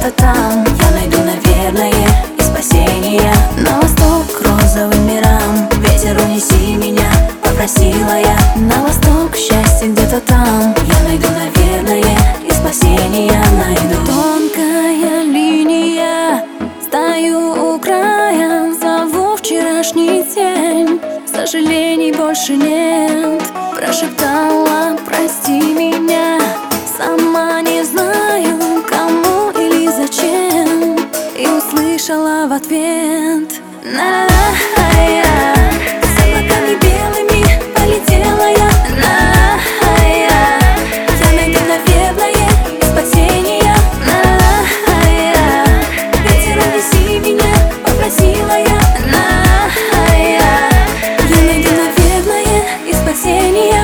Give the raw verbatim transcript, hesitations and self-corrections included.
где-то там. Я найду, наверное, и спасение. На восток к розовым мирам. Ветер, унеси меня, попросила я. На восток счастье где-то там. Я найду, наверное, и спасение найду. Тонкая линия, стою у края, зову вчерашний день. Сожалений больше нет. Прошептала, прости меня, сама не знаю, кому или зачем. И услышала в ответ: на-я, с облаками белыми полетела я. На-я, я найду, наверное, спасение. На-я, ветер, унеси меня, попросила я. На-я, я найду, наверное, и спасение.